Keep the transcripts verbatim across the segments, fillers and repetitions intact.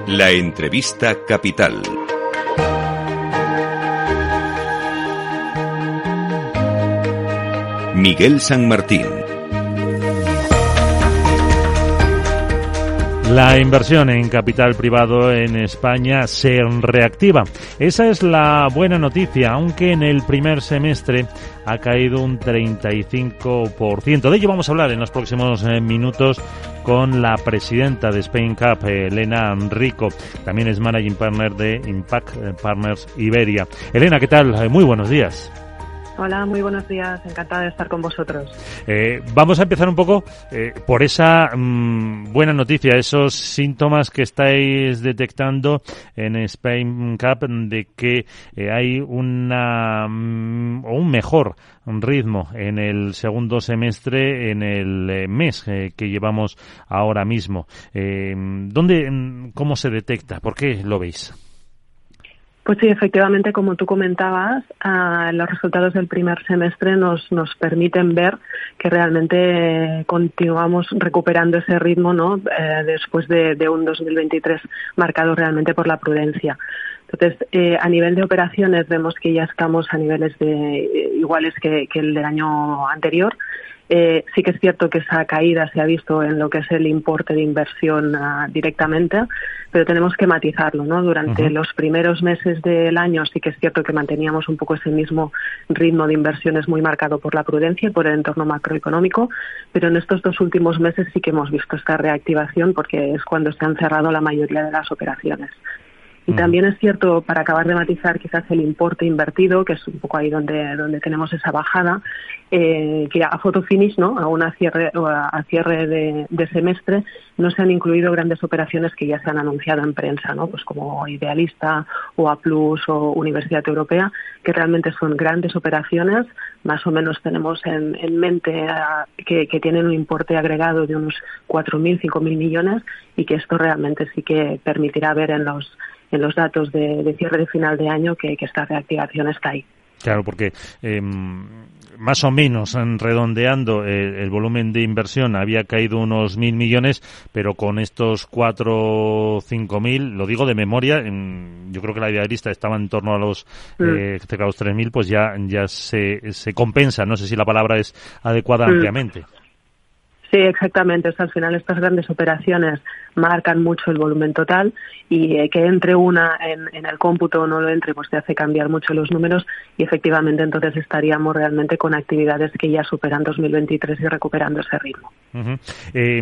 La entrevista capital. Miguel San Martín. La inversión en capital privado en España se reactiva. Esa es la buena noticia, aunque en el primer semestre ha caído un treinta y cinco por ciento. De ello vamos a hablar en los próximos eh, minutos con la presidenta de Spain Cap, Elena Rico. También es Managing Partner de Impact Partners Iberia. Elena, ¿qué tal? Muy buenos días. Hola, muy buenos días. Encantada de estar con vosotros. Eh, vamos a empezar un poco eh, por esa mmm, buena noticia, esos síntomas que estáis detectando en Spain Cap de que eh, hay una mm, o un mejor ritmo en el segundo semestre, en el eh, mes eh, que llevamos ahora mismo. Eh, ¿Dónde, cómo se detecta? ¿Por qué lo veis? Pues sí, efectivamente, como tú comentabas, uh, los resultados del primer semestre nos nos permiten ver que realmente continuamos recuperando ese ritmo, ¿no? Eh, después de, de un dos mil veintitrés marcado realmente por la prudencia. Entonces, eh, a nivel de operaciones vemos que ya estamos a niveles de eh, iguales que, que el del año anterior. Eh, sí que es cierto que esa caída se ha visto en lo que es el importe de inversión uh, directamente, pero tenemos que matizarlo, ¿no? Durante uh-huh. los primeros meses del año sí que es cierto que manteníamos un poco ese mismo ritmo de inversiones muy marcado por la prudencia y por el entorno macroeconómico, pero en estos dos últimos meses sí que hemos visto esta reactivación porque es cuando se han cerrado la mayoría de las operaciones. Y también es cierto, para acabar de matizar quizás el importe invertido, que es un poco ahí donde donde tenemos esa bajada, eh, que a photo finish, ¿no? Aún a cierre, a, a cierre de, de semestre, no se han incluido grandes operaciones que ya se han anunciado en prensa, ¿no? Pues como Idealista o A Plus o Universidad Europea, que realmente son grandes operaciones. Más o menos tenemos en, en mente uh, que, que tienen un importe agregado de unos cuatro mil, cinco mil millones y que esto realmente sí que permitirá ver en los en los datos de, de cierre de final de año que, que esta reactivación está ahí. Claro, porque eh, más o menos redondeando el, el volumen de inversión había caído unos mil millones, pero con estos cuatro o cinco mil, lo digo de memoria, en, yo creo que la idealista estaba en torno a los mm. eh, cerca de los tres mil, pues ya ya se, se compensa. No sé si la palabra es adecuada mm. ampliamente. Sí, exactamente. O sea, al final estas grandes operaciones marcan mucho el volumen total y eh, que entre una en, en el cómputo o no lo entre, pues te hace cambiar mucho los números y efectivamente entonces estaríamos realmente con actividades que ya superan dos mil veintitrés y recuperando ese ritmo. Uh-huh. Eh,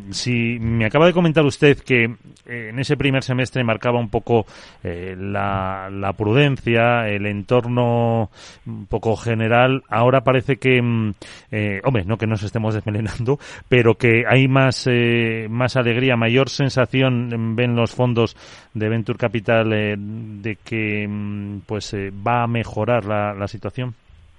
si me acaba de comentar usted que eh, en ese primer semestre marcaba un poco eh, la, la prudencia, el entorno un poco general, ahora parece que, eh, hombre, no que nos estemos desmelenando, pero que hay más eh, más alegría, mayor sensación ven los fondos de Venture Capital eh, de que pues eh, va a mejorar la, la situación.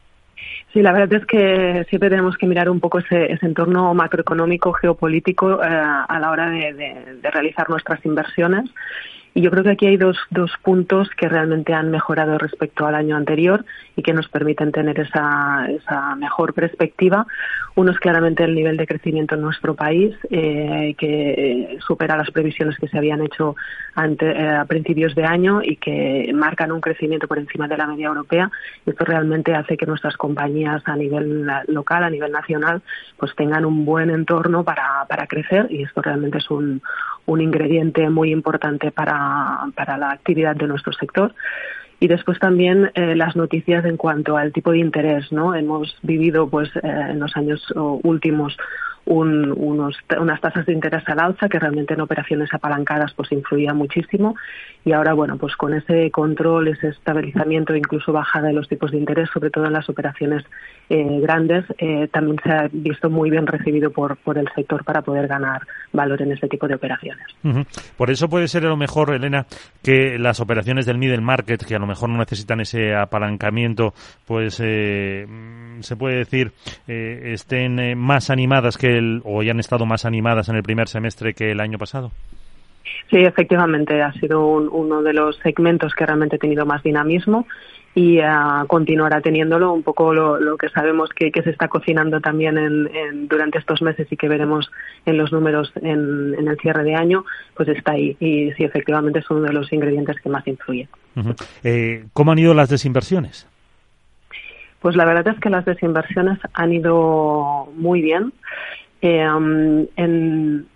Sí, la verdad es que siempre tenemos que mirar un poco ese, ese entorno macroeconómico, geopolítico eh, a la hora de, de, de realizar nuestras inversiones. Y yo creo que aquí hay dos, dos puntos que realmente han mejorado respecto al año anterior y que nos permiten tener esa, esa mejor perspectiva. Uno es claramente el nivel de crecimiento en nuestro país, eh, que supera las previsiones que se habían hecho ante, eh, a principios de año y que marcan un crecimiento por encima de la media europea. Esto realmente hace que nuestras compañías a nivel local, a nivel nacional, pues tengan un buen entorno para, para crecer y esto realmente es un, un ingrediente muy importante para para la actividad de nuestro sector. Y después también eh, las noticias en cuanto al tipo de interés, ¿no? Hemos vivido pues eh, en los años oh, últimos un, unos, unas tasas de interés al alza que realmente en operaciones apalancadas pues influía muchísimo y ahora bueno pues con ese control, ese estabilizamiento e incluso bajada de los tipos de interés, sobre todo en las operaciones eh, grandes, eh, también se ha visto muy bien recibido por, por el sector para poder ganar valor en este tipo de operaciones. Uh-huh. Por eso puede ser a lo mejor, Elena, que las operaciones del middle market, que a lo mejor no necesitan ese apalancamiento, pues eh, se puede decir eh, estén eh, más animadas que el, o ya han estado más animadas en el primer semestre que el año pasado. Sí, efectivamente, ha sido un, uno de los segmentos que realmente ha tenido más dinamismo y uh, continuará teniéndolo, un poco lo, lo que sabemos que, que se está cocinando también en, en, durante estos meses y que veremos en los números en, en el cierre de año, pues está ahí. Y sí, efectivamente es uno de los ingredientes que más influye. Uh-huh. Eh, ¿Cómo han ido las desinversiones? Pues la verdad es que las desinversiones han ido muy bien. Eh, um, en,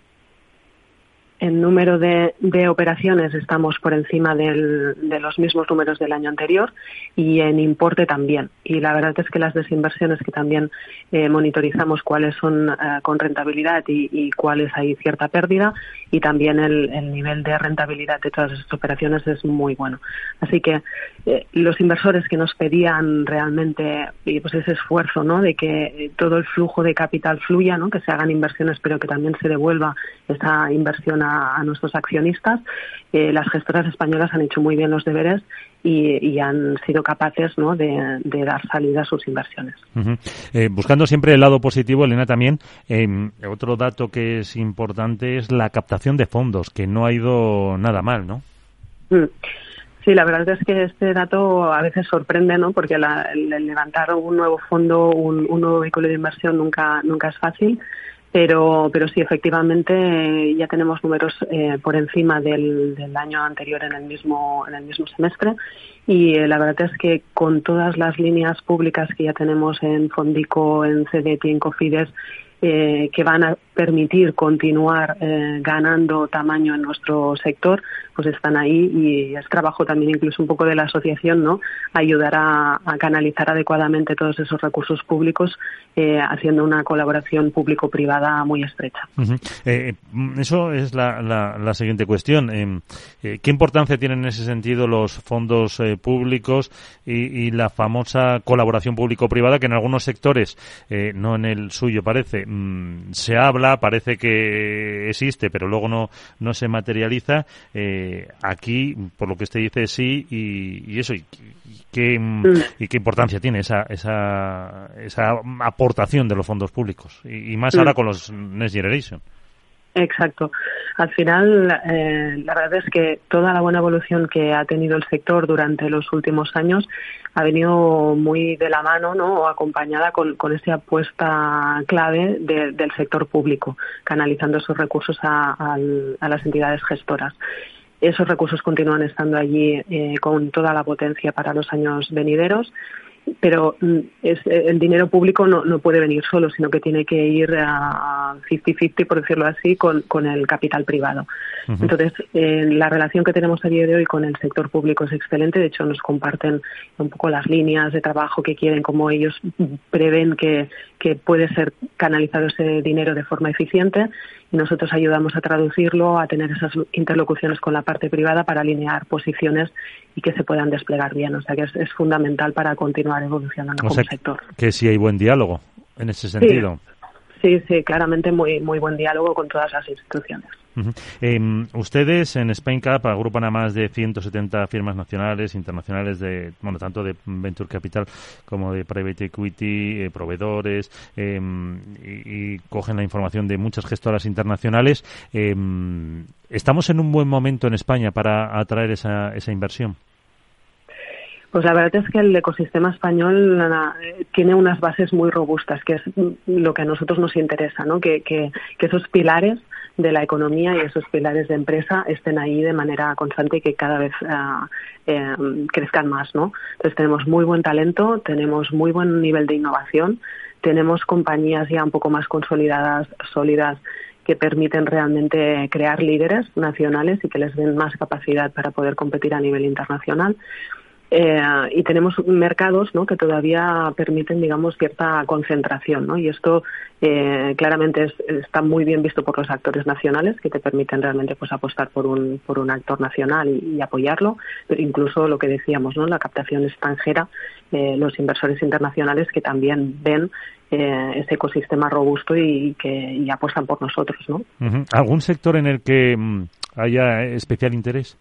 en número de, de operaciones estamos por encima del, de los mismos números del año anterior y en importe también. Y la verdad es que las desinversiones que también eh, monitorizamos cuáles son eh, con rentabilidad y, y cuáles hay cierta pérdida, y también el, el nivel de rentabilidad de todas estas operaciones es muy bueno. Así que eh, los inversores que nos pedían realmente y pues ese esfuerzo, ¿no?, de que todo el flujo de capital fluya, ¿no?, que se hagan inversiones pero que también se devuelva esa inversión a a nuestros accionistas, eh, las gestoras españolas han hecho muy bien los deberes y, y han sido capaces, ¿no?, de, de dar salida a sus inversiones. Uh-huh. Eh, buscando siempre el lado positivo, Elena, también eh, otro dato que es importante es la captación de fondos, que no ha ido nada mal, ¿no? Mm. Sí, la verdad es que este dato a veces sorprende, ¿no?, porque la, el levantar un nuevo fondo, un, un nuevo vehículo de inversión nunca nunca es fácil. Pero, pero sí, efectivamente eh, ya tenemos números eh, por encima del, del año anterior en el mismo en el mismo semestre, y eh, la verdad es que con todas las líneas públicas que ya tenemos en Fondico, en C D T y en Cofides, eh, que van a permitir continuar eh, ganando tamaño en nuestro sector, pues están ahí, y es trabajo también incluso un poco de la asociación, ¿no?, ayudar a, a canalizar adecuadamente todos esos recursos públicos, eh, haciendo una colaboración público-privada muy estrecha. Uh-huh. Eh, eso es la, la, la siguiente cuestión. Eh, eh, ¿Qué importancia tienen en ese sentido los fondos eh, públicos y, y la famosa colaboración público-privada, que en algunos sectores, eh, no en el suyo parece, mmm, se habla, parece que existe, pero luego no, no se materializa? Eh, aquí, por lo que usted dice, sí, y, y eso, y, y, qué, mm. y qué importancia tiene esa, esa, esa aportación de los fondos públicos, y, y más mm. ahora con los Next Generation. Exacto. Al final, eh, la verdad es que toda la buena evolución que ha tenido el sector durante los últimos años ha venido muy de la mano, ¿no?, o acompañada con, con esa apuesta clave de, del sector público, canalizando esos recursos a, a, a las entidades gestoras. Esos recursos continúan estando allí eh, con toda la potencia para los años venideros, pero es, el dinero público no, no puede venir solo, sino que tiene que ir a cincuenta cincuenta, por decirlo así, con, con el capital privado. Uh-huh. Entonces, eh, la relación que tenemos a día de hoy con el sector público es excelente. De hecho, nos comparten un poco las líneas de trabajo que quieren, cómo ellos prevén que, que puede ser canalizado ese dinero de forma eficiente, y nosotros ayudamos a traducirlo, a tener esas interlocuciones con la parte privada para alinear posiciones y que se puedan desplegar bien. O sea que es, es fundamental para continuar evolucionando o como sea, sector. Que sí hay buen diálogo en ese sentido. Sí, sí, sí, claramente muy muy buen diálogo con todas las instituciones. Uh-huh. Eh, ustedes en SpainCap agrupan a más de ciento setenta firmas nacionales, internacionales, de bueno, tanto de Venture Capital como de Private Equity, eh, proveedores, eh, y, y cogen la información de muchas gestoras internacionales. Eh, ¿Estamos en un buen momento en España para atraer esa, esa inversión? Pues la verdad es que el ecosistema español tiene unas bases muy robustas, que es lo que a nosotros nos interesa, ¿no? Que, que, que esos pilares de la economía y esos pilares de empresa estén ahí de manera constante y que cada vez uh, eh, crezcan más, ¿no? Entonces tenemos muy buen talento, tenemos muy buen nivel de innovación, tenemos compañías ya un poco más consolidadas, sólidas, que permiten realmente crear líderes nacionales y que les den más capacidad para poder competir a nivel internacional. Eh, y tenemos mercados, ¿no?, que todavía permiten, digamos, cierta concentración, ¿no? Y esto eh, claramente es, está muy bien visto por los actores nacionales, que te permiten realmente pues apostar por un por un actor nacional y, y apoyarlo, pero incluso lo que decíamos, ¿no?, la captación extranjera, eh, los inversores internacionales que también ven eh, ese ecosistema robusto y que y apuestan por nosotros, ¿no? Uh-huh. ¿Algún sector en el que mm, haya especial interés?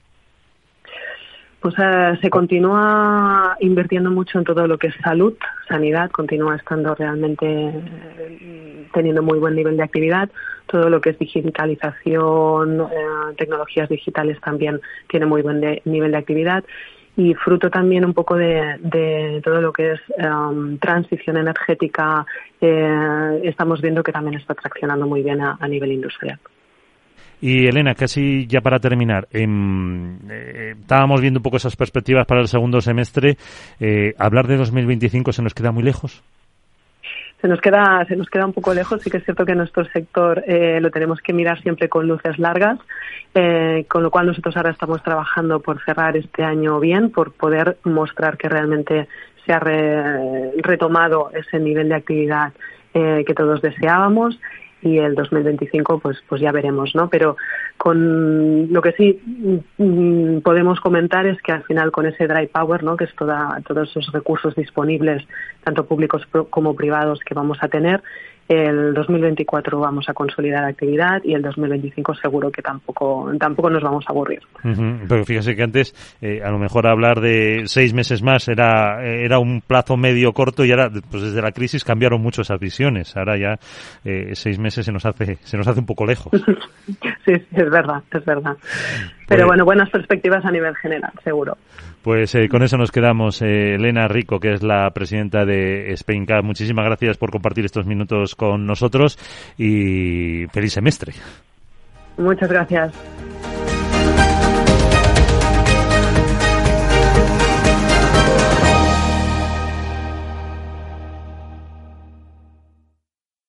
Pues eh, se continúa invirtiendo mucho en todo lo que es salud, sanidad, continúa estando realmente eh, teniendo muy buen nivel de actividad. Todo lo que es digitalización, eh, tecnologías digitales también tiene muy buen de, nivel de actividad. y fruto también un poco de, de todo lo que es um, transición energética, eh, estamos viendo que también está traccionando muy bien a, a nivel industrial. Y Elena, casi ya para terminar, eh, eh, estábamos viendo un poco esas perspectivas para el segundo semestre. Eh, ¿Hablar de dos mil veinticinco se nos queda muy lejos? Se nos queda, se nos queda un poco lejos. Sí que es cierto que nuestro sector eh, lo tenemos que mirar siempre con luces largas, eh, con lo cual nosotros ahora estamos trabajando por cerrar este año bien, por poder mostrar que realmente se ha re, retomado ese nivel de actividad eh, que todos deseábamos. Y el dos mil veinticinco pues pues ya veremos, ¿no? Pero con lo que sí mm, podemos comentar es que al final con ese dry power, ¿no? Que es toda, todos esos recursos disponibles, tanto públicos como privados, que vamos a tener, el dos mil veinticuatro vamos a consolidar actividad y el dos mil veinticinco seguro que tampoco tampoco nos vamos a aburrir. Uh-huh. Pero fíjese que antes eh, a lo mejor hablar de seis meses más era era un plazo medio corto y ahora pues desde la crisis cambiaron mucho esas visiones. Ahora ya eh, seis meses se nos hace se nos hace un poco lejos. Sí, sí, es verdad, es verdad. Pero pues, bueno, buenas perspectivas a nivel general, seguro. Pues eh, con eso nos quedamos. Eh, Elena Rico, que es la presidenta de SpainCap, muchísimas gracias por compartir estos minutos con nosotros y feliz semestre. Muchas gracias.